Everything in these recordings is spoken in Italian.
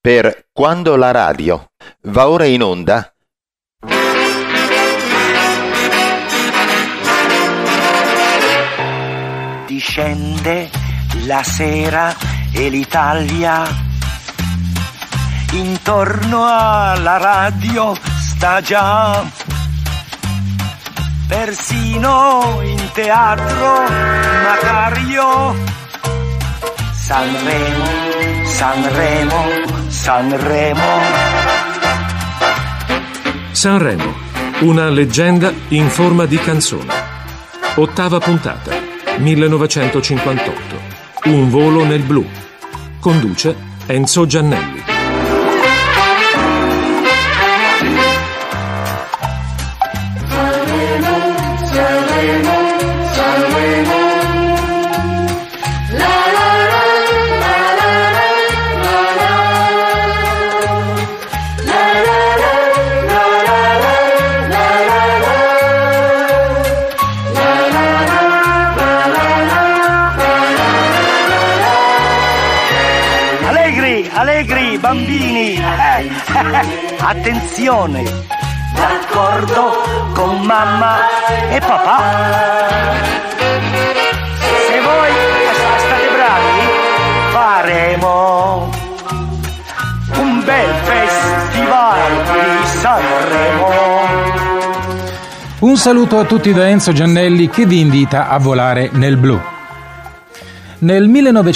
per Quando la radio va ora in onda. Discende la sera e l'Italia intorno alla radio sta già, persino in teatro Macario. Sanremo, Sanremo, Sanremo. Sanremo, una leggenda in forma di canzone. 8ª puntata, 1958. Un volo nel blu. Conduce Enzo Giannelli. Allegri, bambini, attenzione, d'accordo con mamma e papà. Se voi state bravi, faremo un bel festival di Sanremo. Un saluto a tutti da Enzo Giannelli, che vi invita a volare nel blu. Nel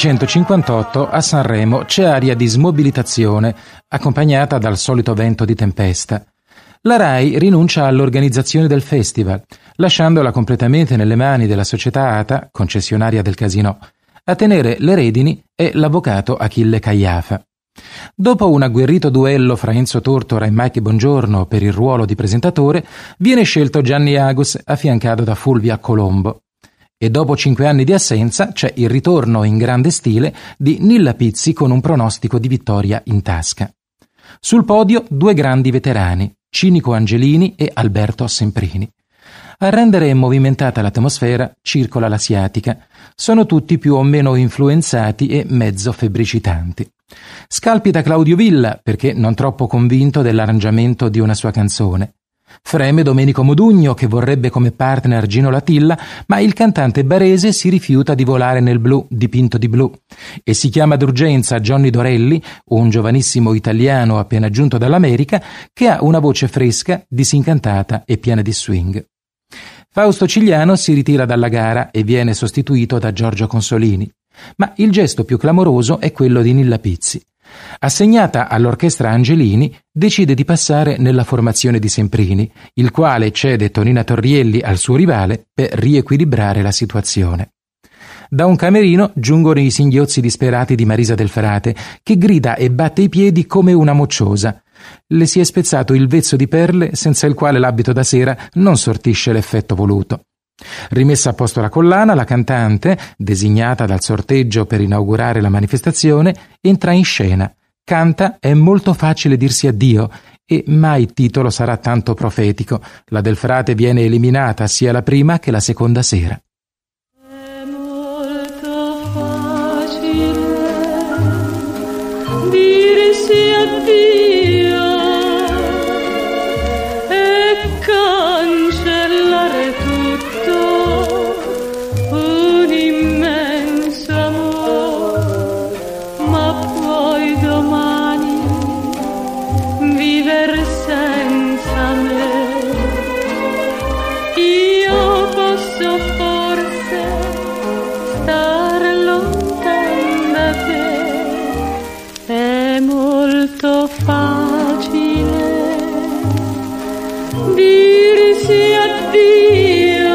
1958 a Sanremo c'è aria di smobilitazione, accompagnata dal solito vento di tempesta. La RAI rinuncia all'organizzazione del festival, lasciandola completamente nelle mani della società ATA, concessionaria del casinò. A tenere le redini è l'avvocato Achille Caiafa. Dopo un agguerrito duello fra Enzo Tortora e Mike Bongiorno per il ruolo di presentatore, viene scelto Gianni Agus, affiancato da Fulvia Colombo. E dopo 5 anni di assenza c'è il ritorno in grande stile di Nilla Pizzi con un pronostico di vittoria in tasca. Sul podio 2 grandi veterani, Cinico Angelini e Alberto Semprini. A rendere movimentata l'atmosfera circola l'asiatica. Sono tutti più o meno influenzati e mezzo febbricitanti. Scalpita Claudio Villa perché non troppo convinto dell'arrangiamento di una sua canzone. Freme Domenico Modugno, che vorrebbe come partner Gino Latilla, ma il cantante barese si rifiuta di volare nel blu dipinto di blu e si chiama d'urgenza Johnny Dorelli, un giovanissimo italiano appena giunto dall'America, che ha una voce fresca, disincantata e piena di swing. Fausto Cigliano si ritira dalla gara e viene sostituito da Giorgio Consolini, ma il gesto più clamoroso è quello di Nilla Pizzi. Assegnata all'orchestra Angelini, decide di passare nella formazione di Semprini, il quale cede Tonina Torrielli al suo rivale per riequilibrare la situazione. Da un camerino giungono i singhiozzi disperati di Marisa Del Frate, che grida e batte i piedi come una mocciosa. Le si è spezzato il vezzo di perle, senza il quale l'abito da sera non sortisce l'effetto voluto. Rimessa a posto la collana, la cantante, designata dal sorteggio per inaugurare la manifestazione, entra in scena, canta È molto facile dirsi addio, e mai il titolo sarà tanto profetico. La Del Frate viene eliminata sia la prima che la seconda sera. È molto facile dirsi addio e cancellare tutto un immenso amore, ma poi domani vivere senza me. Io posso forse stare lontano da te. È molto facile dirsi addio,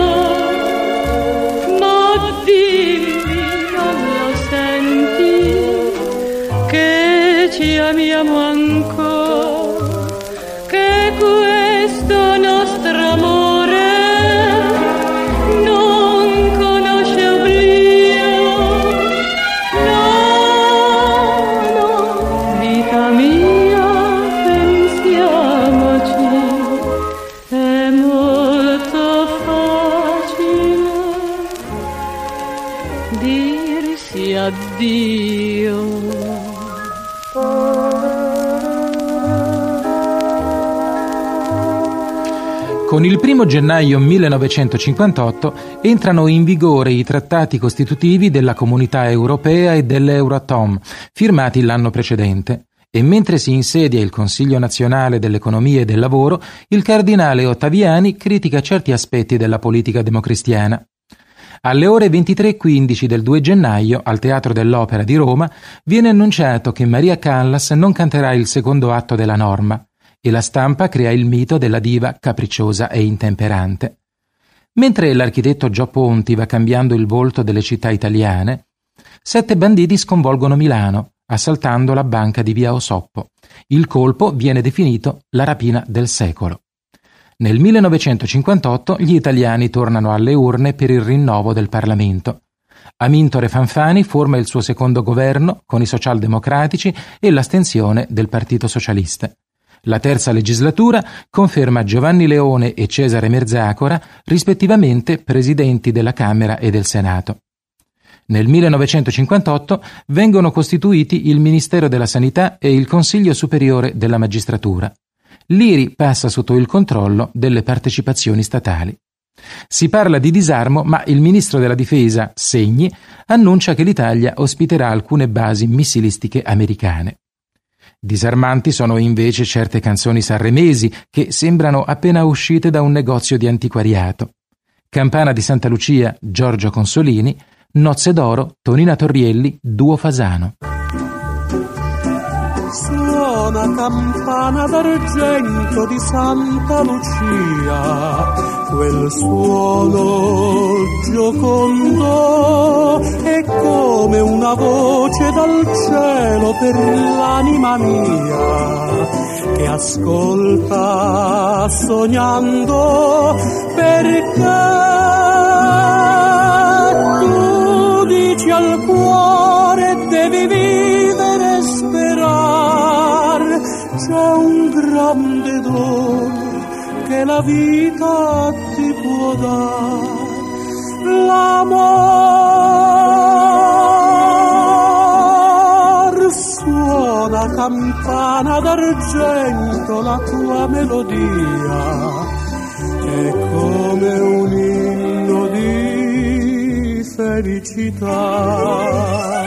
ma dimmi, non lo senti che ci amiamo ancora, che questo nostro amore non conosce oblio. No, no, vita mia, pensiamoci. È molto facile dirsi addio. Con il 1 gennaio 1958 entrano in vigore i trattati costitutivi della Comunità Europea e dell'Euratom, firmati l'anno precedente, e mentre si insedia il Consiglio Nazionale dell'Economia e del Lavoro, il cardinale Ottaviani critica certi aspetti della politica democristiana. Alle ore 23:15 del 2 gennaio, al Teatro dell'Opera di Roma, viene annunciato che Maria Callas non canterà il secondo atto della Norma, e la stampa crea il mito della diva capricciosa e intemperante. Mentre l'architetto Gio Ponti va cambiando il volto delle città italiane, 7 banditi sconvolgono Milano, assaltando la banca di via Osoppo. Il colpo viene definito la rapina del secolo. Nel 1958 gli italiani tornano alle urne per il rinnovo del Parlamento. Amintore Fanfani forma il suo secondo governo con i socialdemocratici e l'astensione del Partito Socialista. La terza legislatura conferma Giovanni Leone e Cesare Merzacora, rispettivamente presidenti della Camera e del Senato. Nel 1958 vengono costituiti il Ministero della Sanità e il Consiglio Superiore della Magistratura. L'IRI passa sotto il controllo delle partecipazioni statali. Si parla di disarmo, ma il ministro della Difesa, Segni, annuncia che l'Italia ospiterà alcune basi missilistiche americane. Disarmanti sono invece certe canzoni sanremesi che sembrano appena uscite da un negozio di antiquariato. Campana di Santa Lucia, Giorgio Consolini, Nozze d'Oro, Tonina Torrielli, Duo Fasano. Suona campana d'argento di Santa Lucia, quel suono giocondo è come una voce dal cielo per l'anima mia, che ascolta sognando, perché tu dici al cuore devi vivere e sperare, c'è un grande dono che la vita ti può dare, l'amor. Suona campana d'argento la tua melodia, è come un inno di felicità.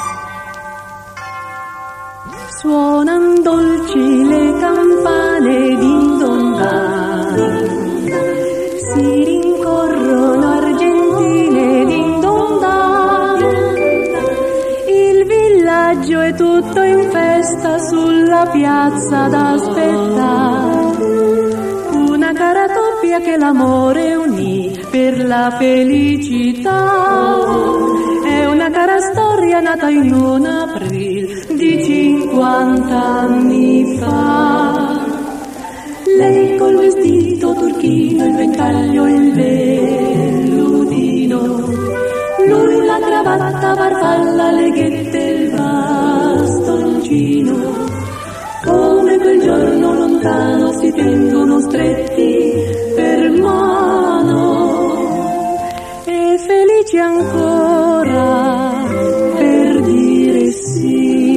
Suonan dolci le campane din don dan, si rincorrono argentine din don dan. Il villaggio è tutto in festa sulla piazza ad aspettare una cara coppia che l'amore unì per la felicità. È una cara storia nata in un aprile di 50 anni fa. Lei col vestito turchino, il ventaglio e il vellutino, lui la cravatta, farfalla, leghette e il bastoncino. Come quel giorno lontano si tengono stretti per mano e felici ancora per dire sì.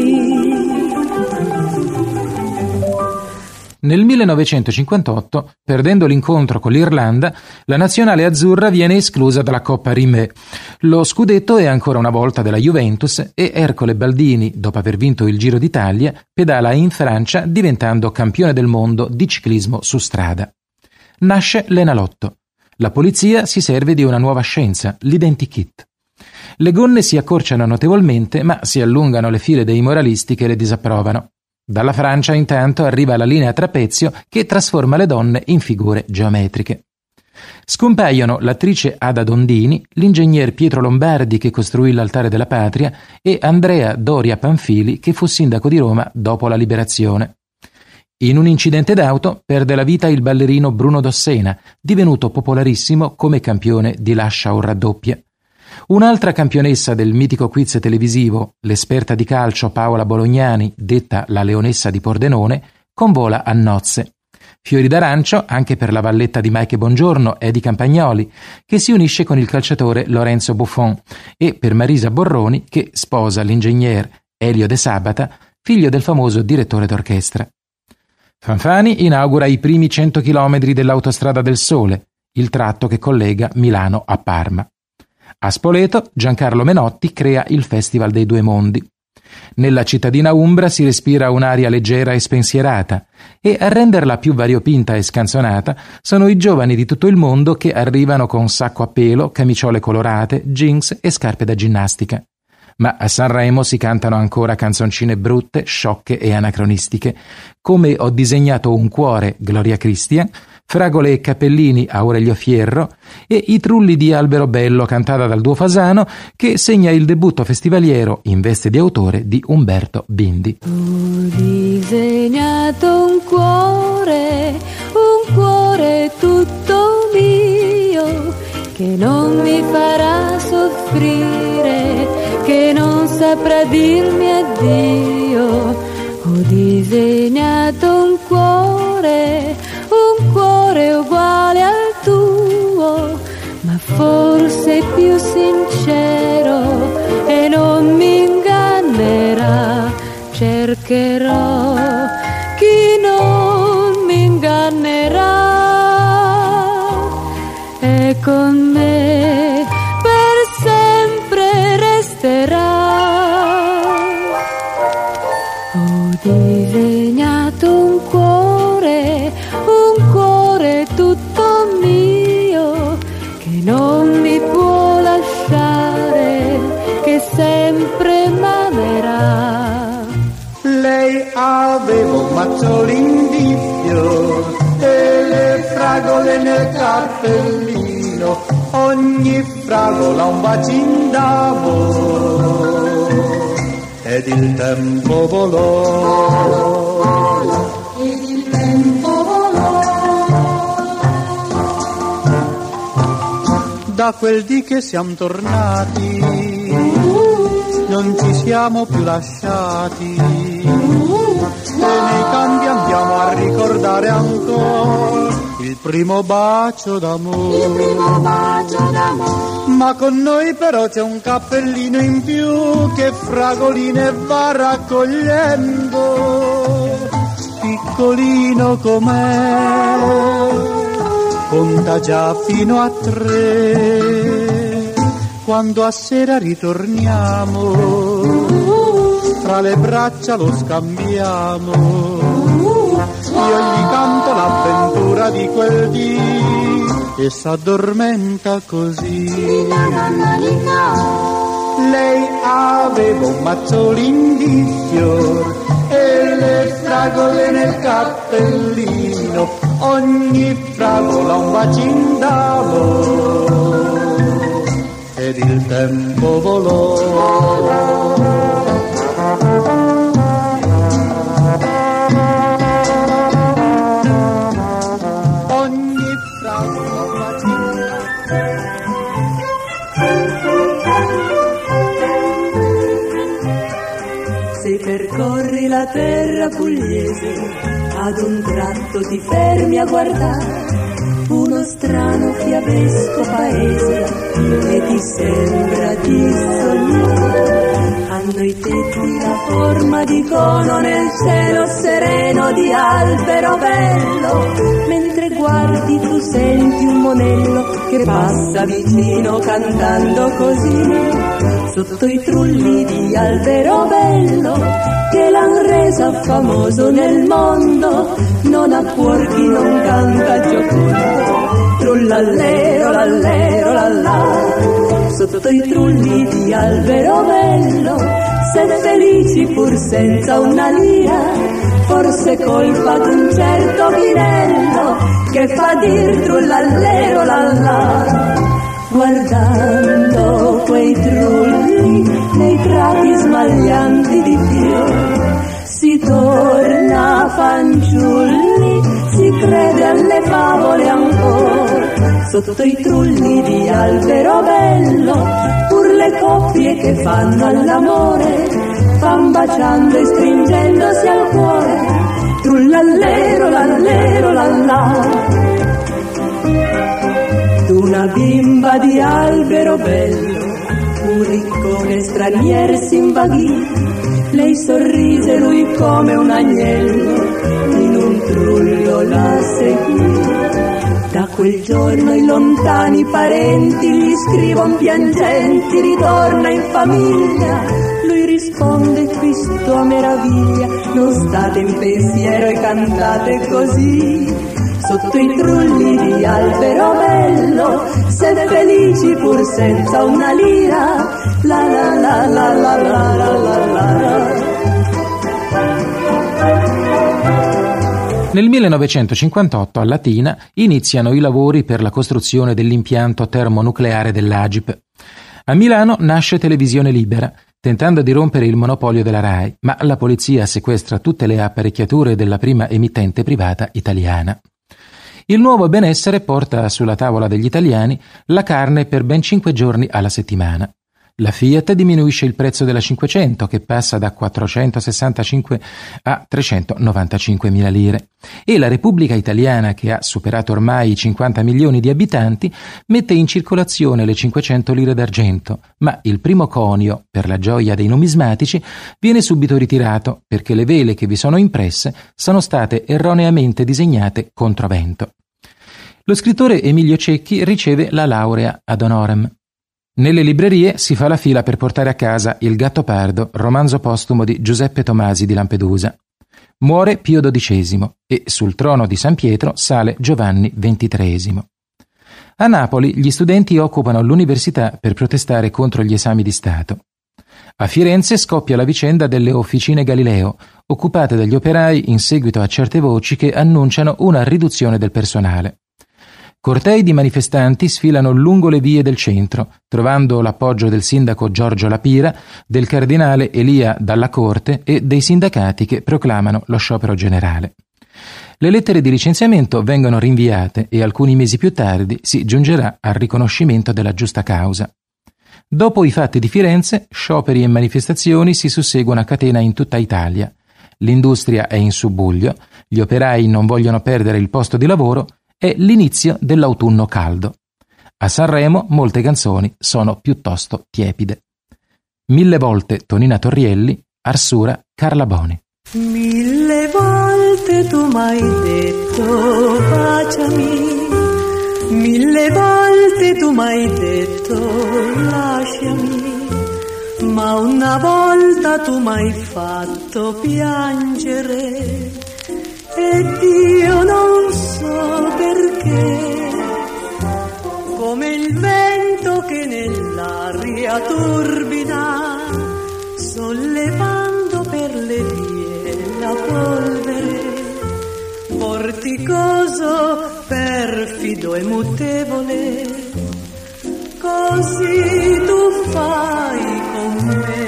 Nel 1958, perdendo l'incontro con l'Irlanda, la nazionale azzurra viene esclusa dalla Coppa Rimè. Lo scudetto è ancora una volta della Juventus e Ercole Baldini, dopo aver vinto il Giro d'Italia, pedala in Francia diventando campione del mondo di ciclismo su strada. Nasce l'Enalotto. La polizia si serve di una nuova scienza, l'identikit. Le gonne si accorciano notevolmente, ma si allungano le file dei moralisti che le disapprovano. Dalla Francia intanto arriva la linea trapezio che trasforma le donne in figure geometriche. Scompaiono l'attrice Ada Dondini, l'ingegner Pietro Lombardi che costruì l'Altare della Patria e Andrea Doria Panfili che fu sindaco di Roma dopo la Liberazione. In un incidente d'auto perde la vita il ballerino Bruno Dossena, divenuto popolarissimo come campione di Lascia o raddoppia. Un'altra campionessa del mitico quiz televisivo, l'esperta di calcio Paola Bolognani, detta la Leonessa di Pordenone, convola a nozze. Fiori d'arancio anche per la valletta di Mike Bongiorno, Edi Campagnoli, che si unisce con il calciatore Lorenzo Buffon, e per Marisa Borroni, che sposa l'ingegner Elio De Sabata, figlio del famoso direttore d'orchestra. Fanfani inaugura i primi 100 chilometri dell'Autostrada del Sole, il tratto che collega Milano a Parma. A Spoleto, Giancarlo Menotti crea il Festival dei Due Mondi. Nella cittadina umbra si respira un'aria leggera e spensierata, e a renderla più variopinta e scanzonata sono i giovani di tutto il mondo che arrivano con sacco a pelo, camiciole colorate, jeans e scarpe da ginnastica. Ma a Sanremo si cantano ancora canzoncine brutte, sciocche e anacronistiche, come Ho disegnato un cuore, Gloria Christian, Fragole e Cappellini, Aurelio Fierro, e I trulli di Alberobello, cantata dal duo Fasano, che segna il debutto festivaliero in veste di autore di Umberto Bindi. Ho disegnato un cuore tutto mio, che non mi farà soffrire, che non saprà dirmi addio. Ho disegnato un cuore uguale al tuo, ma forse più sincero, e non mi ingannerà. Cercherò chi non mi ingannerà, e con me per sempre resterà. Ho disegnato un cuore tutto mio, che non mi può lasciare, che sempre m'amerà. Lei aveva un mazzolin di fior e le fragole nel cappellino, ogni fragola un bacin d'amor, ed il tempo volò. Ed il tempo volò. Da quel dì che siamo tornati non ci siamo più lasciati, e nei campi andiamo a ricordare ancora il primo bacio d'amore. Ma con noi però c'è un cappellino in più che fragoline va raccogliendo, piccolino com'è, conta già fino a 3. Quando a sera ritorniamo, fra le braccia lo scambiamo, io gli canto l'avventura di quel dì e s'addormenta così. Lei aveva un mazzolin di fior e le fragole nel cappellino, ogni fragola un bacin d'amor, ed il tempo volò. Ogni fragola un bacin d'amor. Se percorri la terra pugliese, ad un tratto ti fermi a guardare uno strano fiabesco paese che ti sembra di sognare. Hanno i tetti la forma di cono nel cielo sereno di albero bello, mentre guardi tu senti un monello che passa vicino cantando così. Sotto i trulli di Alberobello, che l'han resa famoso nel mondo, non ha cuor chi non canta giocondo. Trullallero, lallero, lallà. Sotto i trulli di Alberobello, sei felici pur senza una lira, forse colpa d'un certo vinello che fa dir trullallero, lallà. Guardando quei trulli nei prati smaglianti di fior, si torna fanciulli, si crede alle favole ancora. Sotto i trulli di Alberobello, pur le coppie che fanno all'amore, van baciando e stringendosi al cuore. Trullallero, lallero, lallà. Una bimba di Alberobello, un riccone stranier s'invaghì, lei sorrise, lui come un agnello, in un Trullo la seguì. Da quel giorno i lontani parenti gli scrivon piangenti, ritorna in famiglia. Lui risponde: Cristo a meraviglia, non state in pensiero e cantate così. Sotto i trulli di albero bello, siete felici pur senza una lira. La la la la la la la la la. Nel 1958 a Latina iniziano i lavori per la costruzione dell'impianto termonucleare dell'Agip. A Milano nasce Televisione Libera, tentando di rompere il monopolio della RAI, ma la polizia sequestra tutte le apparecchiature della prima emittente privata italiana. Il nuovo benessere porta sulla tavola degli italiani la carne per ben 5 giorni alla settimana. La Fiat diminuisce il prezzo della 500, che passa da 465 a 395.000 lire. E la Repubblica Italiana, che ha superato ormai i 50 milioni di abitanti, mette in circolazione le 500 lire d'argento, ma il primo conio, per la gioia dei numismatici, viene subito ritirato perché le vele che vi sono impresse sono state erroneamente disegnate controvento. Lo scrittore Emilio Cecchi riceve la laurea ad honorem. Nelle librerie si fa la fila per portare a casa Il Gattopardo, romanzo postumo di Giuseppe Tomasi di Lampedusa. Muore Pio XII e sul trono di San Pietro sale Giovanni XXIII. A Napoli gli studenti occupano l'università per protestare contro gli esami di Stato. A Firenze scoppia la vicenda delle officine Galileo, occupate dagli operai in seguito a certe voci che annunciano una riduzione del personale. Cortei di manifestanti sfilano lungo le vie del centro, trovando l'appoggio del sindaco Giorgio Lapira, del cardinale Elia Dalla Corte e dei sindacati che proclamano lo sciopero generale. Le lettere di licenziamento vengono rinviate e alcuni mesi più tardi si giungerà al riconoscimento della giusta causa. Dopo i fatti di Firenze, scioperi e manifestazioni si susseguono a catena in tutta Italia. L'industria è in subbuglio, gli operai non vogliono perdere il posto di lavoro. È l'inizio dell'autunno caldo. A Sanremo molte canzoni sono piuttosto tiepide. 1000 volte Tonina Torrielli, Arsura Carla Boni. 1000 volte tu m'hai detto baciami, 1000 volte tu m'hai detto lasciami, ma una volta tu m'hai fatto piangere. Ed io non so perché, come il vento che nell'aria turbina, sollevando per le vie la polvere, vorticoso, perfido e mutevole, così tu fai con me.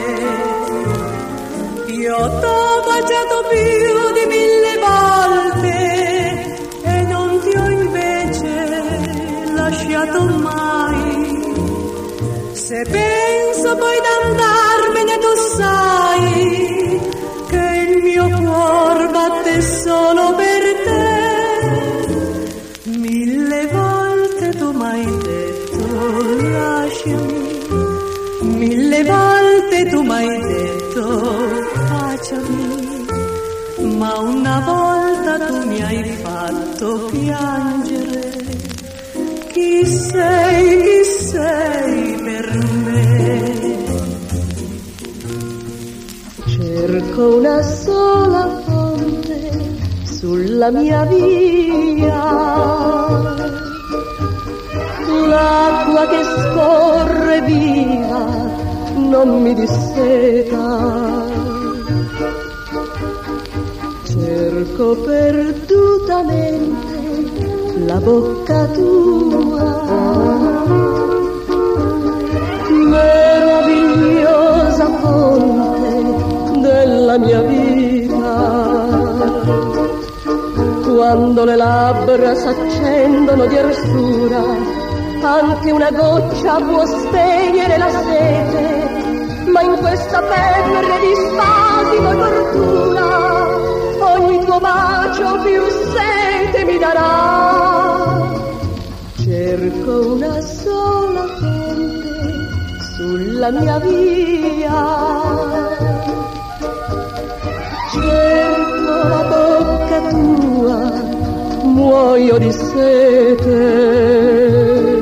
Io t'ho baciato più di 1000 volte e non ti ho invece lasciato mai. Se penso poi d'andarmene tu sai che il mio cuor batte solo per te. 1000 volte tu m'hai detto lasciami, 1000 volte tu m'hai detto ma una volta tu mi hai fatto piangere. Chi sei per me? Cerco una sola fonte sulla mia via, l'acqua che scorre via non mi disseta. Cerco perdutamente la bocca tua, meravigliosa fonte della mia vita. Quando le labbra s'accendono di arsura, anche una goccia può spegnere la sete, ma in questa febbre di spasimo e tortura ogni tuo bacio più sete mi darà. Cerco una sola fonte sulla mia via, cerco la bocca tua muoio di sete.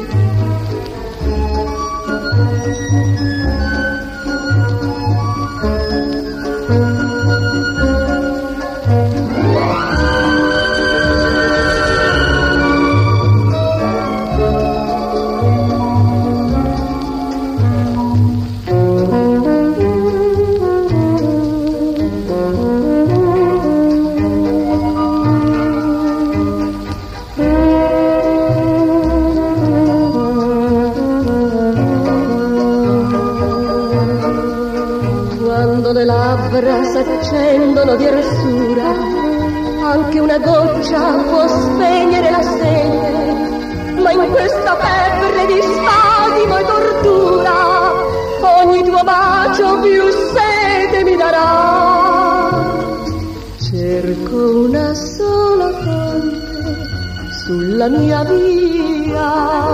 S'accendono di arsura, anche una goccia può spegnere la sete, ma in questa febbre di spasimo e tortura ogni tuo bacio più sete mi darà. Cerco una sola fonte sulla mia via,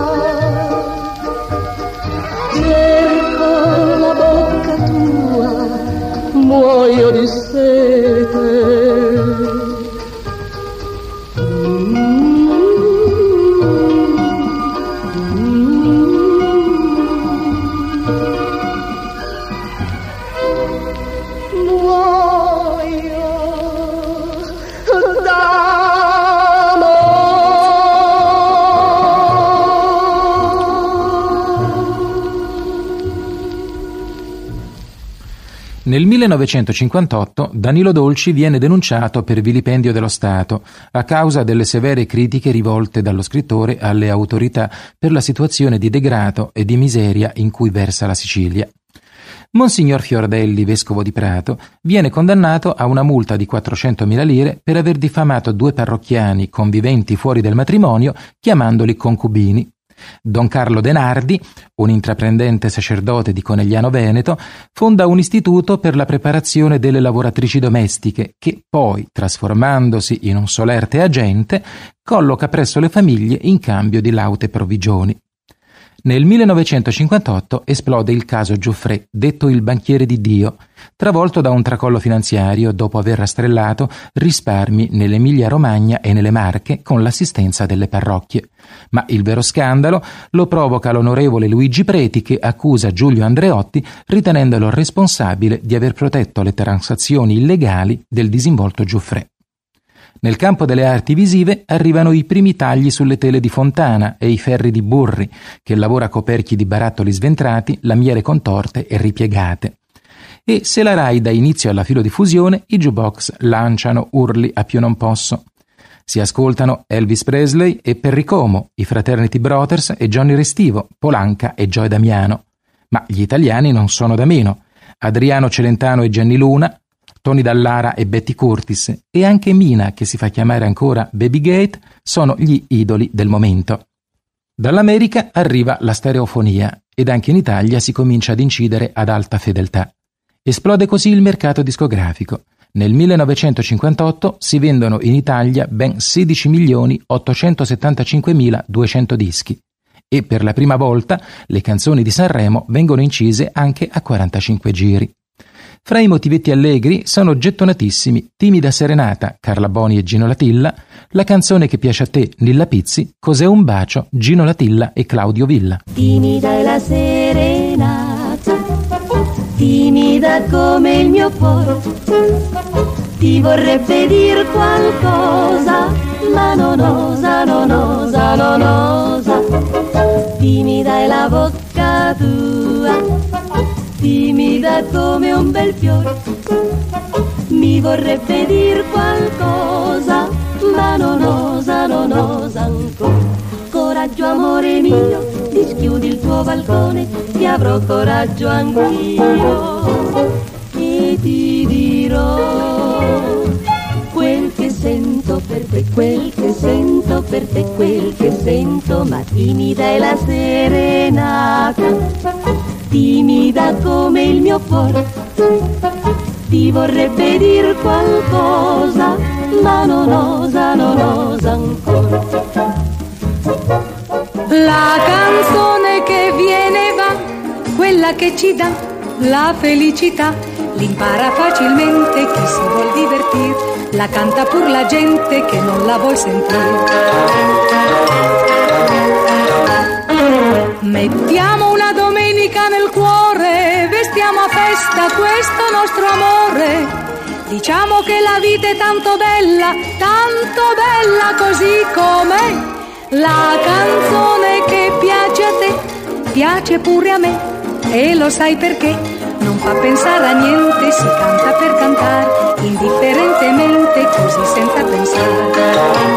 cerco la bocca tua, muoio di sete. Nel 1958 Danilo Dolci viene denunciato per vilipendio dello Stato a causa delle severe critiche rivolte dallo scrittore alle autorità per la situazione di degrado e di miseria in cui versa la Sicilia. Monsignor Fiordelli, vescovo di Prato, viene condannato a una multa di 400.000 lire per aver diffamato 2 parrocchiani conviventi fuori del matrimonio chiamandoli concubini. Don Carlo Denardi, un intraprendente sacerdote di Conegliano Veneto, fonda un istituto per la preparazione delle lavoratrici domestiche che poi, trasformandosi in un solerte agente, colloca presso le famiglie in cambio di laute provvigioni. Nel 1958 esplode il caso Giuffrè, detto il banchiere di Dio, travolto da un tracollo finanziario dopo aver rastrellato risparmi nell'Emilia-Romagna e nelle Marche con l'assistenza delle parrocchie. Ma il vero scandalo lo provoca l'onorevole Luigi Preti, che accusa Giulio Andreotti ritenendolo responsabile di aver protetto le transazioni illegali del disinvolto Giuffrè. Nel campo delle arti visive arrivano i primi tagli sulle tele di Fontana e i ferri di Burri, che lavora coperchi di barattoli sventrati, lamiere contorte e ripiegate. E se la Rai dà inizio alla filodiffusione, i jukebox lanciano urli a più non posso. Si ascoltano Elvis Presley e Perry Como, i Fraternity Brothers e Johnny Restivo, Polanca e Joe Damiano. Ma gli italiani non sono da meno. Adriano Celentano e Gianni Luna, Tony Dallara e Betty Curtis e anche Mina, che si fa chiamare ancora Baby Gate, sono gli idoli del momento. Dall'America arriva la stereofonia ed anche in Italia si comincia ad incidere ad alta fedeltà. Esplode così il mercato discografico. Nel 1958 si vendono in Italia ben 16.875.200 dischi e per la prima volta le canzoni di Sanremo vengono incise anche a 45 giri. Fra i motivetti allegri sono gettonatissimi Timida Serenata, Carla Boni e Gino Latilla, la canzone che piace a te, Nilla Pizzi, Cos'è un bacio, Gino Latilla e Claudio Villa. Timida è la serenata, timida come il mio cuore, ti vorrebbe dir qualcosa, ma non osa, non osa, non osa. Timida è la bocca tua, timida come un bel fiore, mi vorrebbe dir qualcosa, ma non osa ancora. Coraggio amore mio, dischiudi il tuo balcone, che avrò coraggio anch'io e ti dirò quel che sento per te, quel che sento per te, quel che sento. Ma timida è la serenata, timida come il mio cuore, ti vorrebbe dir qualcosa, ma non osa ancora. La canzone che viene e va, quella che ci dà la felicità, l'impara facilmente chi si vuol divertir. la canta pur la gente che non la vuol sentire. Mettiamo una domenica nel cuore, vestiamo a festa questo nostro amore. Diciamo che la vita è tanto bella così com'è. La canzone che piace a te, piace pure a me, e lo sai perché? Non fa pensare a niente, si canta per cantare, indifferentemente, così senza pensare.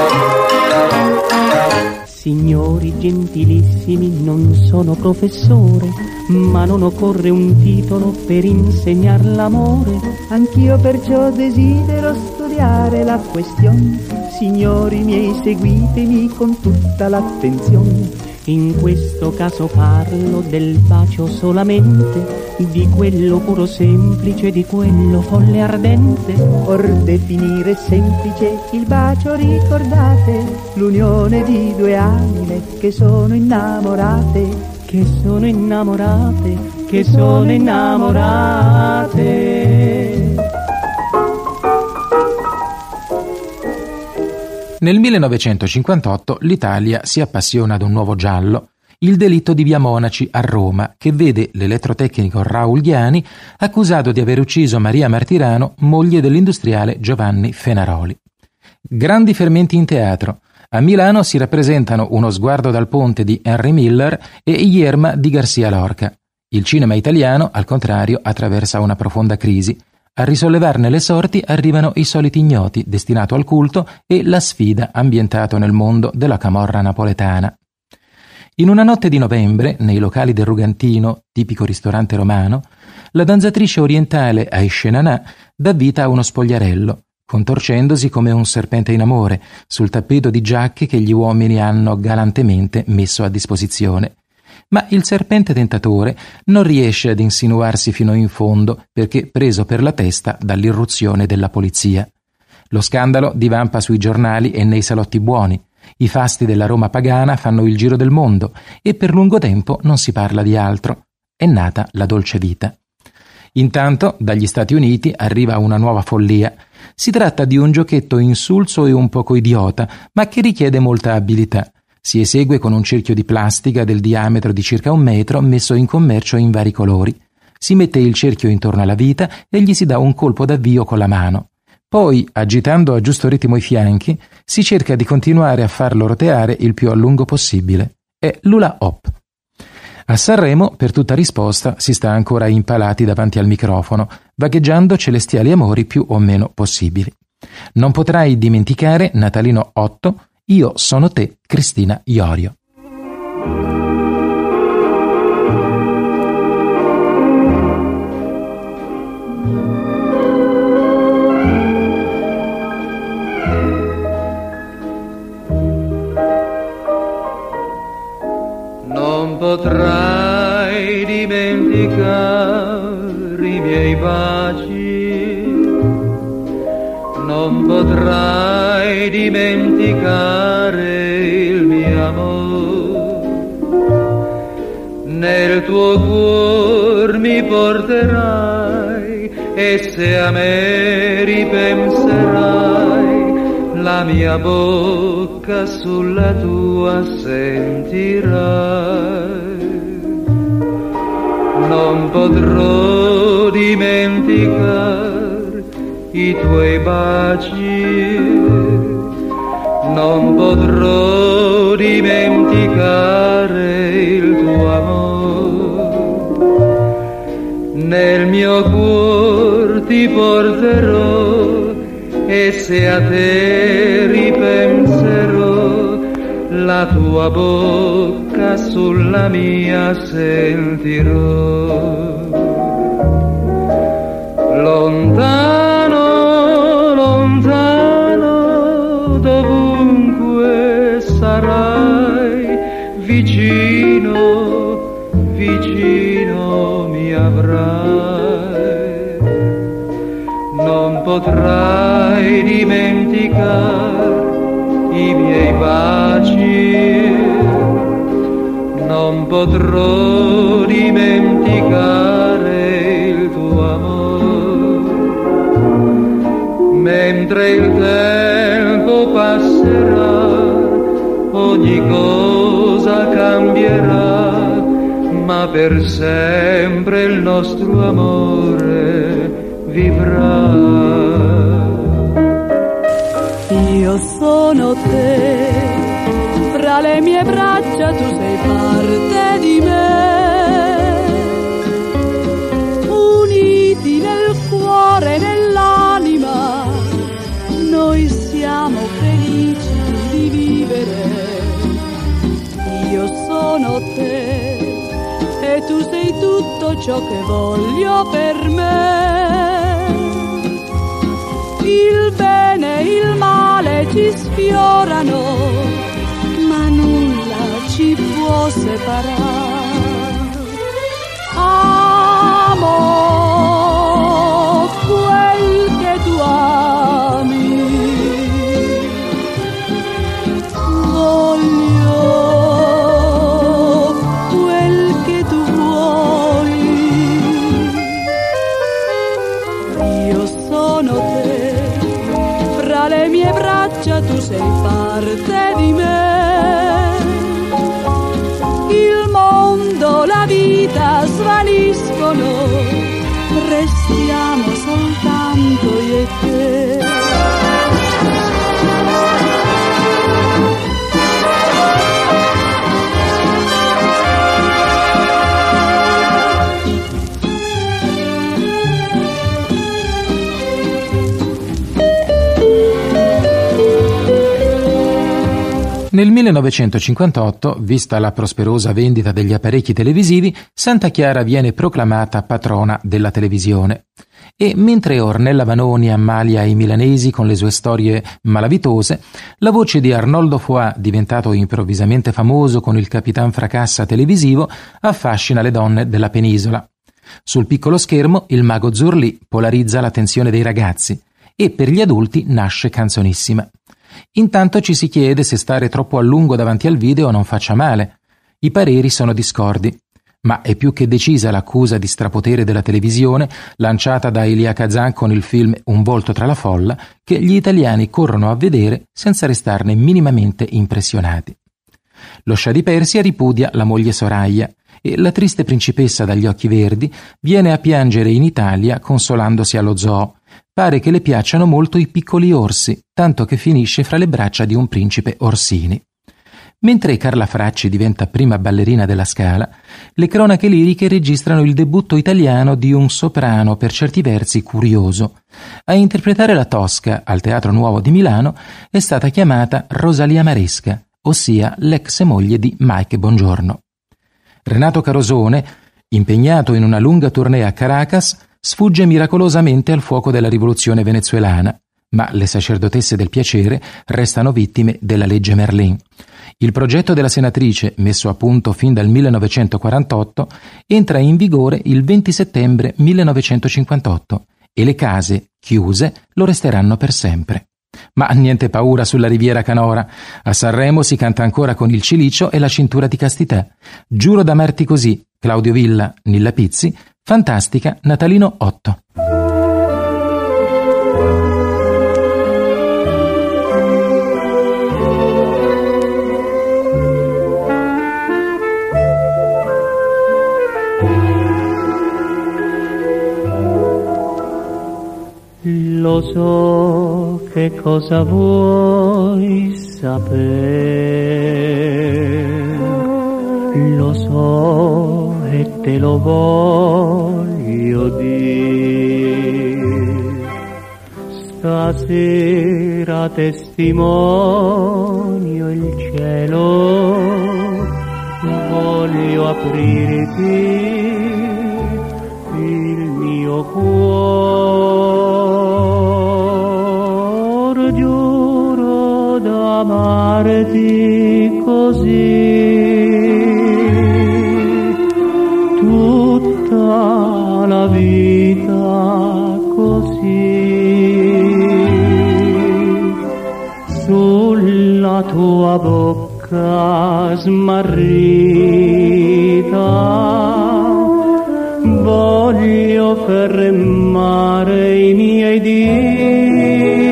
Signori gentilissimi, non sono professore, ma non occorre un titolo per insegnar l'amore. Anch'io perciò desidero studiare la questione. Signori miei, seguitemi con tutta l'attenzione. In questo caso parlo del bacio solamente, di quello puro semplice, di quello folle ardente. Or definire semplice il bacio, ricordate, l'unione di due anime che sono innamorate, che sono innamorate, che sono innamorate. Nel 1958 l'Italia si appassiona ad un nuovo giallo, il delitto di Via Monaci a Roma, che vede l'elettrotecnico Raul Ghiani accusato di aver ucciso Maria Martirano, moglie dell'industriale Giovanni Fenaroli. Grandi fermenti in teatro. A Milano si rappresentano Uno sguardo dal ponte di Henry Miller e Yerma di Garcia Lorca. Il cinema italiano, al contrario, attraversa una profonda crisi. A risollevarne le sorti arrivano I soliti ignoti, destinato al culto, e La sfida, ambientato nel mondo della camorra napoletana. In una notte di novembre, nei locali del Rugantino, tipico ristorante romano, la danzatrice orientale Aisha Nanà dà vita a uno spogliarello, contorcendosi come un serpente in amore sul tappeto di giacche che gli uomini hanno galantemente messo a disposizione. Ma il serpente tentatore non riesce ad insinuarsi fino in fondo perché preso per la testa dall'irruzione della polizia. Lo scandalo divampa sui giornali e nei salotti buoni. I fasti della Roma pagana fanno il giro del mondo e per lungo tempo non si parla di altro. È nata la dolce vita. Intanto, dagli Stati Uniti arriva una nuova follia. Si tratta di un giochetto insulso e un poco idiota, ma che richiede molta abilità. Si esegue con un cerchio di plastica del diametro di circa 1 metro messo in commercio in vari colori. Si mette il cerchio intorno alla vita e gli si dà un colpo d'avvio con la mano. Poi, agitando a giusto ritmo i fianchi, si cerca di continuare a farlo roteare il più a lungo possibile. È l'hula hop. A Sanremo, per tutta risposta, si sta ancora impalati davanti al microfono, vagheggiando celestiali amori più o meno possibili. Non potrai dimenticare Natalino 8, Io sono te, Cristina Iorio. Non potrai dimenticare i miei baci, non potrai dimenticare il mio amore. Nel tuo cuore mi porterai e se a me ripenserai, la mia bocca sulla tua sentirai. Non potrò dimenticare i tuoi baci, non potrò dimenticare il tuo amore. Nel mio cuore ti porterò e se a te ripenserò, la tua bocca sulla mia sentirò. Lontano, lontano, dovunque sarai, vicino, vicino mi avrai. Non potrai dimenticare i miei baci, non potrò dimenticare il tuo amore. mentre il tempo passerà, ogni cosa cambierà, ma per sempre il nostro amore vivrà. Io sono te, fra le mie braccia tu sei parte di me, uniti nel cuore e nell'anima, noi siamo felici di vivere. Io sono te e tu sei tutto ciò che voglio per me. Il bene e il male ci sfiorano, ma nulla ci può separare. Amo quel che tu ami, voglio quel che tu vuoi. Io sono te, fra le mie braccia tu sei parte di me. Il mondo, la vita svaniscono, restiamo soltanto io e te. Nel 1958, vista la prosperosa vendita degli apparecchi televisivi, Santa Chiara viene proclamata patrona della televisione. E mentre Ornella Vanoni ammalia i milanesi con le sue storie malavitose, la voce di Arnoldo Foà, diventato improvvisamente famoso con il Capitan Fracassa televisivo, affascina le donne della penisola. Sul piccolo schermo il mago Zurlì polarizza l'attenzione dei ragazzi e per gli adulti nasce Canzonissima. Intanto ci si chiede se stare troppo a lungo davanti al video non faccia male. I pareri sono discordi, ma è più che decisa l'accusa di strapotere della televisione lanciata da Elia Kazan con il film Un volto tra la folla, che gli italiani corrono a vedere senza restarne minimamente impressionati. Lo scià di Persia ripudia la moglie Soraya e la triste principessa dagli occhi verdi viene a piangere in Italia consolandosi allo zoo. Pare che le piacciono molto i piccoli orsi, tanto che finisce fra le braccia di un principe Orsini. Mentre Carla Fracci diventa prima ballerina della Scala, le cronache liriche registrano il debutto italiano di un soprano per certi versi curioso. A interpretare la Tosca al Teatro Nuovo di Milano è stata chiamata Rosalia Maresca, ossia l'ex moglie di Mike Bongiorno. Renato Carosone, impegnato in una lunga tournée a Caracas, sfugge miracolosamente al fuoco della rivoluzione venezuelana, ma le sacerdotesse del piacere restano vittime della legge Merlin. Il progetto della senatrice, messo a punto fin dal 1948, entra in vigore il 20 settembre 1958 e le case, chiuse, lo resteranno per sempre. Ma niente paura sulla Riviera Canora. A Sanremo si canta ancora con il cilicio e la cintura di castità. Giuro d'amarti così, Claudio Villa, Nilla Pizzi, Fantastica, Natalino 8. Lo so che cosa vuoi sapere, lo so e te lo voglio dire. Stasera testimonio il cielo, voglio aprirti il mio cuore, giuro d'amarti così tutta la vita, così sulla tua bocca smarrita voglio fermare i miei dì.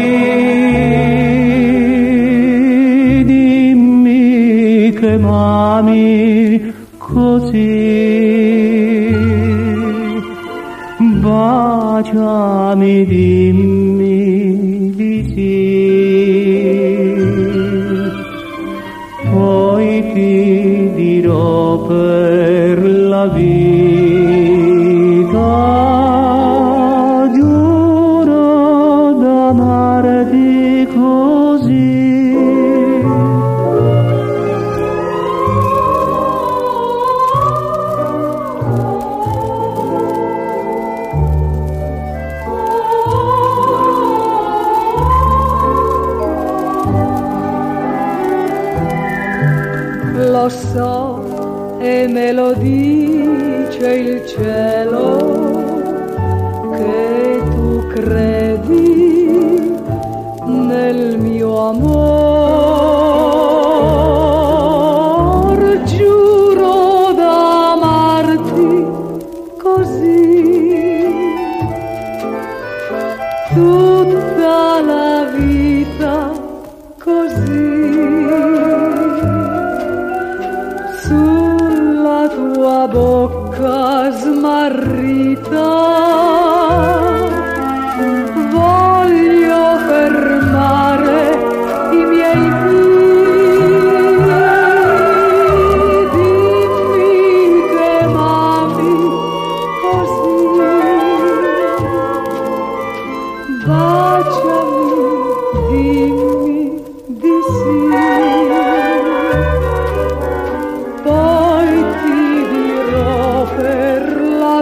amarti così. Lo so e me lo dice il cielo che tu credi nel mio amor, giuro d'amarti così tutta la vita, così sulla tua bocca smarrita voglio fermare i miei piedi. Dimmi che m'ami così, baciami, dimmi di sì. Poi ti dirò per la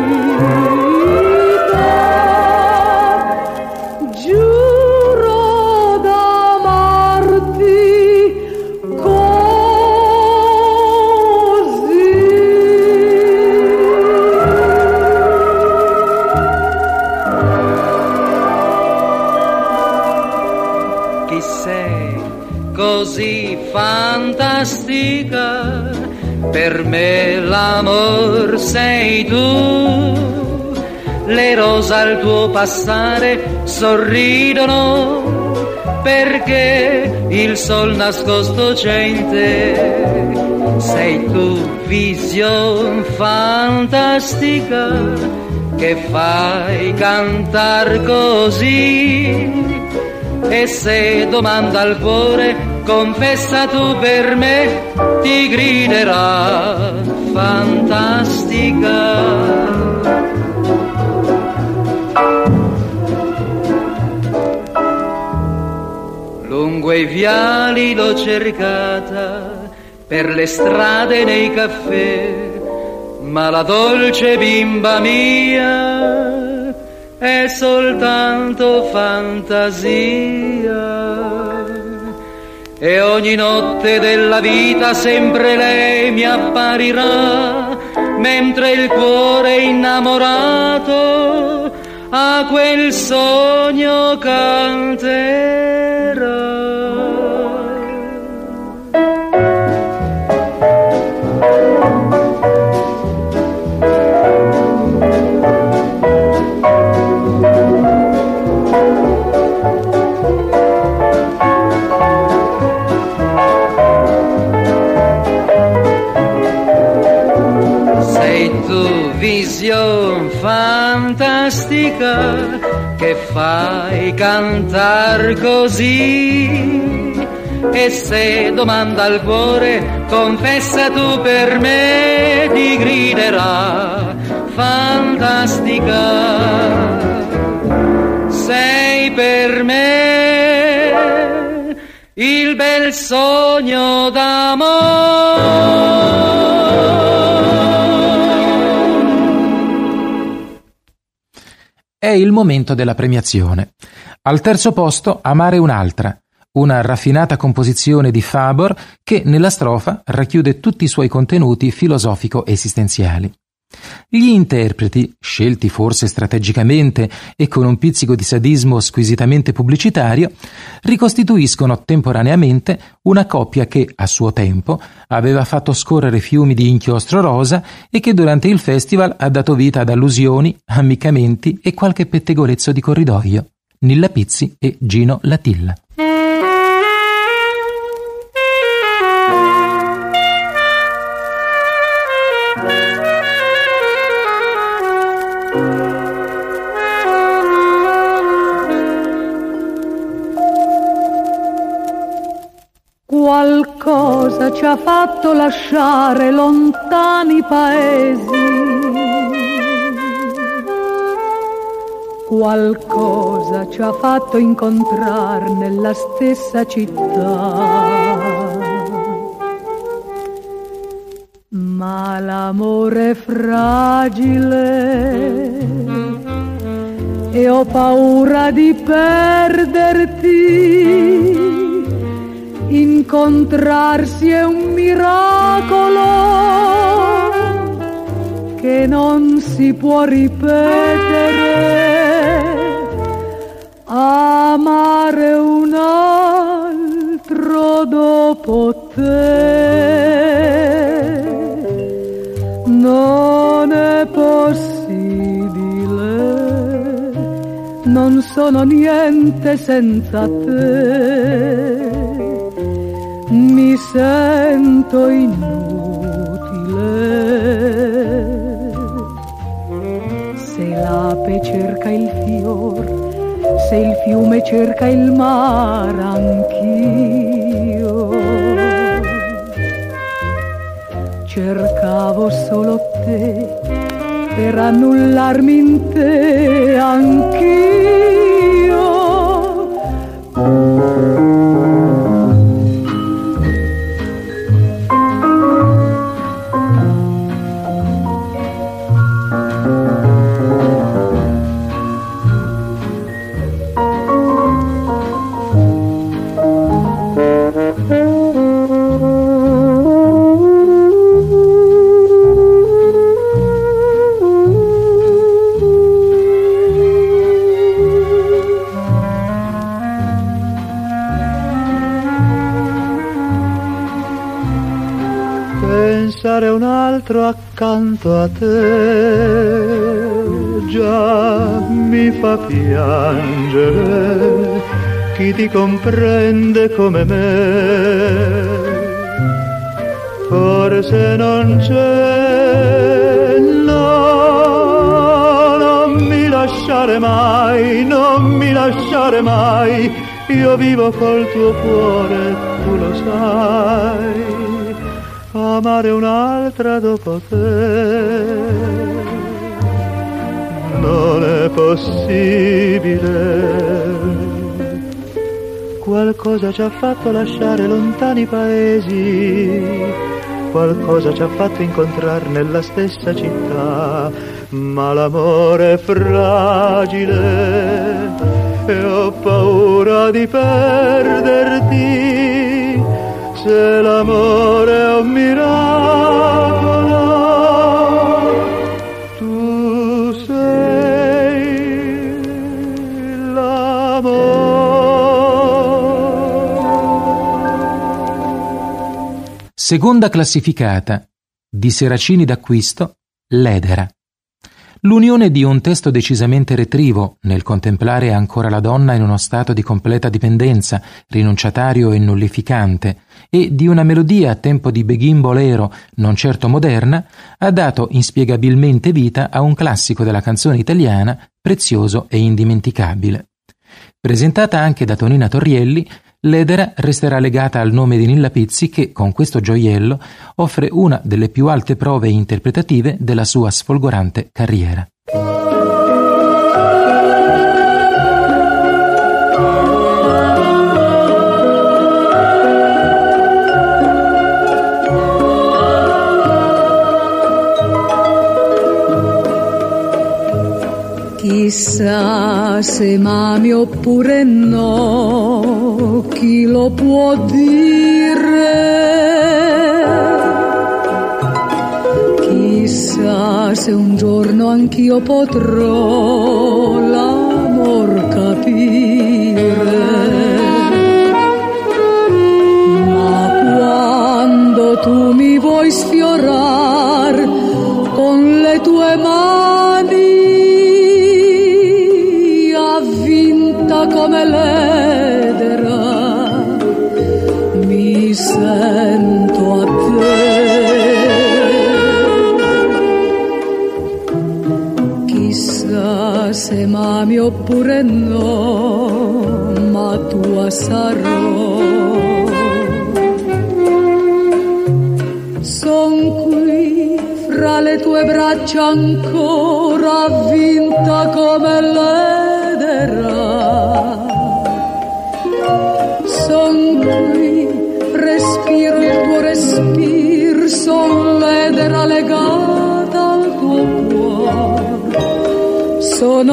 vita, giuro d'amarti così. Chi sei così fantastica? Per me l'amor sei tu, le rose al tuo passare sorridono perché il sol nascosto c'è in te. Sei tu, vision fantastica, che fai cantar così. E se domanda al cuore, confessa tu per me, ti griderà fantastica. Lungo i viali l'ho cercata, per le strade e nei caffè, ma la dolce bimba mia è soltanto fantasia. E ogni notte della vita sempre lei mi apparirà, mentre il cuore innamorato a quel sogno canterà. Vision fantastica, che fai cantar così. E se domanda al cuore, confessa tu per me, ti griderà fantastica. Sei per me il bel sogno d'amore. È il momento della premiazione. Al terzo posto Amare un'altra, una raffinata composizione di Fabor che nella strofa racchiude tutti i suoi contenuti filosofico-esistenziali. Gli interpreti, scelti forse strategicamente e con un pizzico di sadismo squisitamente pubblicitario, ricostituiscono temporaneamente una coppia che, a suo tempo, aveva fatto scorrere fiumi di inchiostro rosa e che durante il festival ha dato vita ad allusioni, ammiccamenti e qualche pettegolezzo di corridoio. Nilla Pizzi e Gino Latilla. Qualcosa ci ha fatto lasciare lontani paesi, Qualcosa ci ha fatto incontrar nella stessa città, ma l'amore è fragile e ho paura di perderti. Incontrarsi è un miracolo che non si può ripetere. Amare un altro dopo te non è possibile. Non sono niente senza te. Mi sento inutile. Se l'ape cerca il fior, se il fiume cerca il mare, anch'io cercavo solo te per annullarmi in te, anch'io. Pensare un altro accanto a te già mi fa piangere. Chi ti comprende come me forse non c'è. No, non mi lasciare mai, non mi lasciare mai. Io vivo col tuo cuore, tu lo sai. Amare un'altra dopo te non è possibile. Qualcosa ci ha fatto lasciare lontani paesi, qualcosa ci ha fatto incontrare nella stessa città, ma l'amore è fragile e ho paura di perderti. Se l'amore è un miracolo, tu sei l'amore. Seconda classificata, di Seracini d'Acquisto, L'Edera. L'unione di un testo decisamente retrivo, nel contemplare ancora la donna in uno stato di completa dipendenza, rinunciatario e nullificante, e di una melodia a tempo di beghin bolero non certo moderna, ha dato inspiegabilmente vita a un classico della canzone italiana prezioso e indimenticabile. Presentata anche da Tonina Torrielli, L'Edera resterà legata al nome di Nilla Pizzi che, con questo gioiello, offre una delle più alte prove interpretative della sua sfolgorante carriera. Chissà se m'ami oppure no, chi lo può dire? Chissà se un giorno anch'io potrò l'amor capire. Ma quando tu mi vuoi sfiorar con le tue mani, come l'edera mi sento a te. Chissà se m'ami oppure no, ma tua sarò. Son qui fra le tue braccia ancora avvinta come l'edera.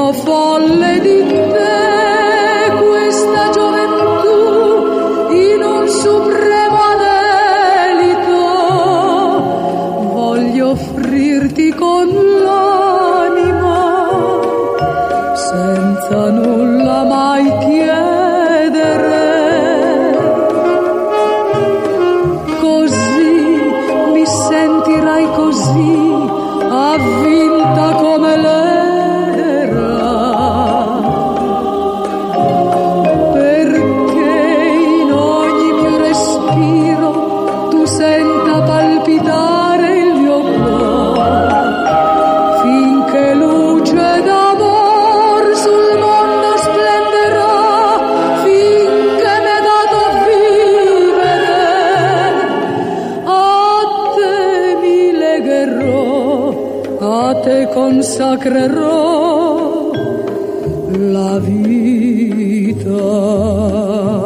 sono folle di te, questa gioventù in un supremo anelito. Voglio offrirti con l'anima, senza nulla mai chiedere. Così mi sentirai così, avvinta come l'era, perché in ogni mio respiro tu senta palpitare il mio cuore, finché luce d'amor sul mondo splenderà, finché m'è dato vivere. A te mi legherò, a te consacrerò la vita.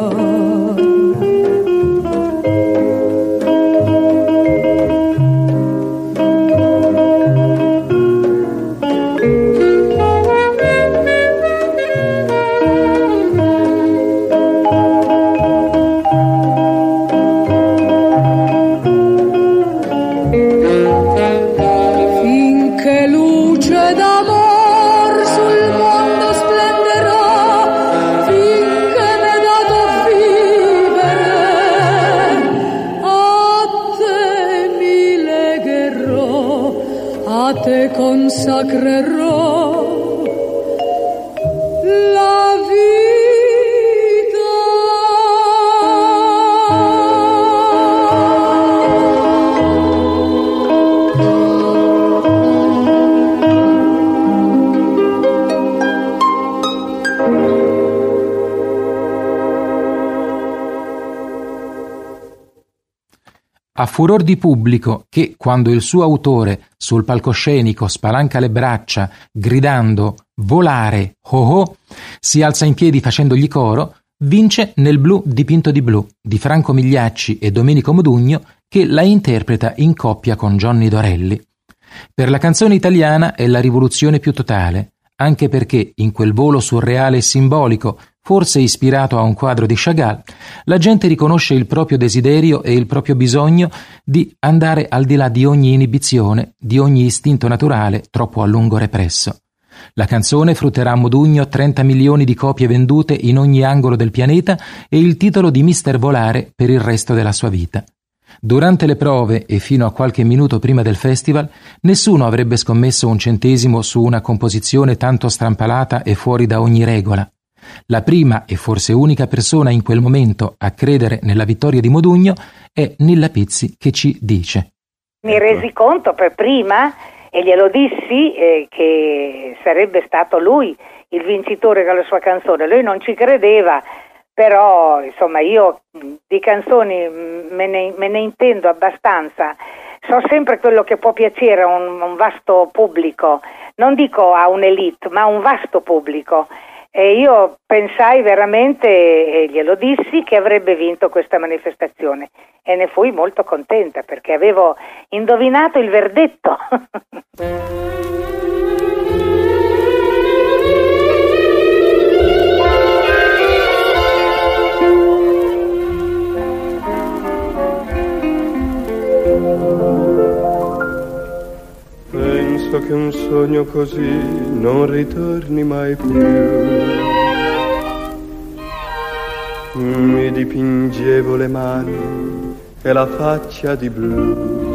Finché luce d'amor sul mondo splenderà, finché m'è dato vivere. A te mi legherò, a te consacrerò la A furor di pubblico che, quando il suo autore sul palcoscenico spalanca le braccia gridando «Volare! Oh oh!», si alza in piedi facendogli coro, vince Nel blu dipinto di blu di Franco Migliacci e Domenico Modugno, che la interpreta in coppia con Johnny Dorelli. Per la canzone italiana è la rivoluzione più totale, anche perché in quel volo surreale e simbolico, forse ispirato a un quadro di Chagall, la gente riconosce il proprio desiderio e il proprio bisogno di andare al di là di ogni inibizione, di ogni istinto naturale troppo a lungo represso. La canzone frutterà a Modugno 30 milioni di copie vendute in ogni angolo del pianeta e il titolo di Mister Volare per il resto della sua vita. Durante le prove e fino a qualche minuto prima del festival, nessuno avrebbe scommesso un centesimo su una composizione tanto strampalata e fuori da ogni regola. La prima e forse unica persona in quel momento a credere nella vittoria di Modugno è Nilla Pizzi, che ci dice: mi resi conto per prima e glielo dissi che sarebbe stato lui il vincitore con la sua canzone. Lui non ci credeva, però insomma io di canzoni me ne intendo abbastanza, so sempre quello che può piacere a un vasto pubblico, non dico a un'elite ma a un vasto pubblico. E io pensai veramente, e glielo dissi, che avrebbe vinto questa manifestazione e ne fui molto contenta perché avevo indovinato il verdetto. Penso che un sogno così non ritorni mai più. Mi dipingevo le mani e la faccia di blu.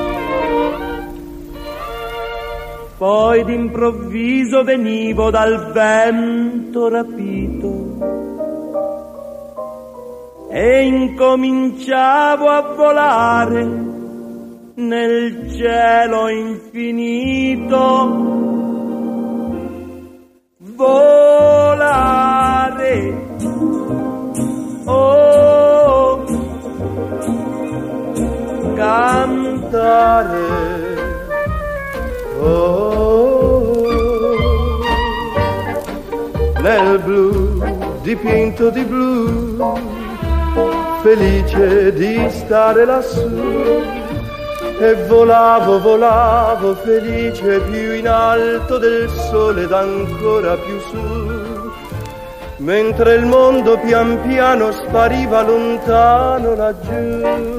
Poi d'improvviso venivo dal vento rapito e incominciavo a volare nel cielo infinito, volare, oh, cantare, oh, nel blu dipinto di blu, felice di stare lassù E volavo, volavo felice più in alto del sole ed ancora più su, mentre il mondo pian piano spariva lontano laggiù.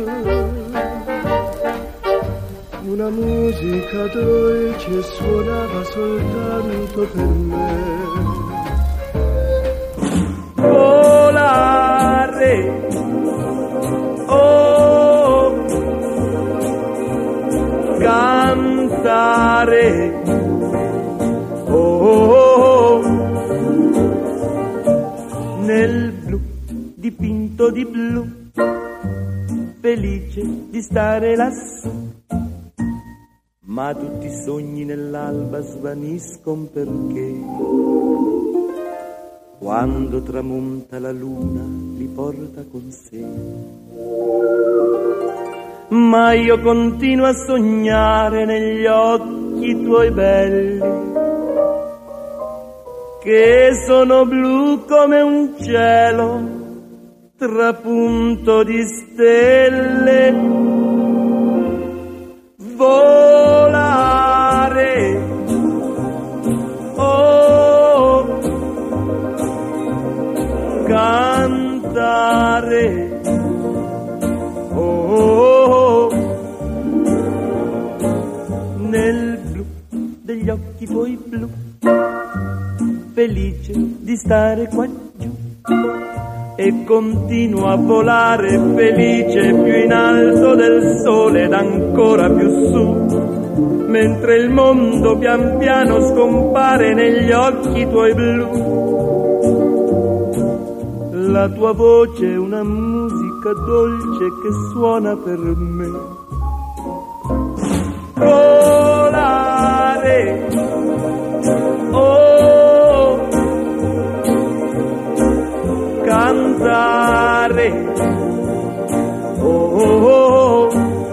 Una musica dolce suonava soltanto per me. Volare, oh, cantare, oh, nel blu dipinto di blu, felice di stare lassù. Ma tutti i sogni nell'alba svaniscono perché quando tramonta la luna li porta con sé. Ma io continuo a sognare negli occhi tuoi belli, che sono blu come un cielo trapunto di stelle. Volare, oh, cantare, oh, nel blu degli occhi tuoi blu, felice di stare qua giù. E continuo a volare felice più in alto del sole ed ancora più su, mentre il mondo pian piano scompare negli occhi tuoi blu. La tua voce è una musica dolce che suona per me. Volare, oh, cantare, oh,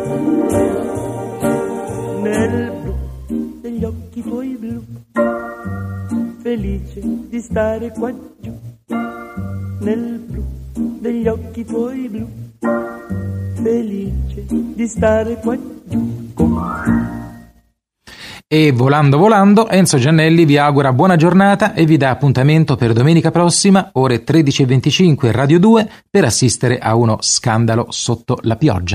nel blu degli occhi tuoi blu, felice di stare qua giù, nel blu degli occhi tuoi blu, felice di stare qua giù. E volando volando, Enzo Giannelli vi augura buona giornata e vi dà appuntamento per domenica prossima, ore 13:25, Radio 2, per assistere a uno scandalo sotto la pioggia.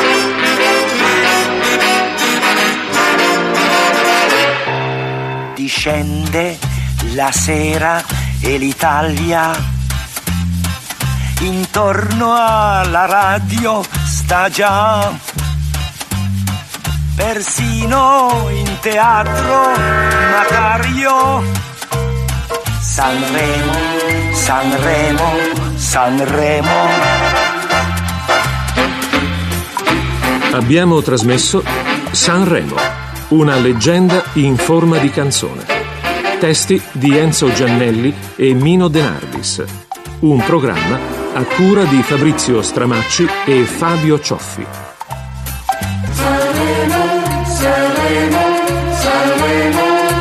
Discende la sera e l'Italia intorno alla radio sta già. Persino in teatro Macario. Sanremo, Sanremo, Sanremo. Abbiamo trasmesso Sanremo, una leggenda in forma di canzone. Testi di Enzo Giannelli e Mino De Nardis. Un programma a cura di Fabrizio Stramacci e Fabio Cioffi. Sanremo, Sanremo, Sanremo.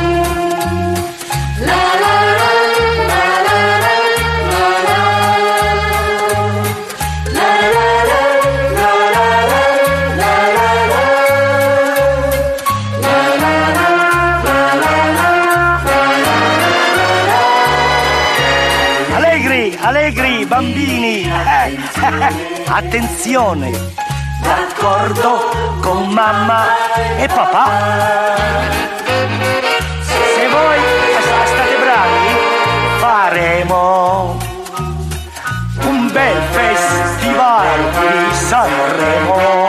La la la la la la la. La la la la la la la. La la la la la la. Allegri, allegri, bambini. Attenzione. D'accordo con mamma e papà. Se voi state bravi, faremo un bel festival di Sanremo.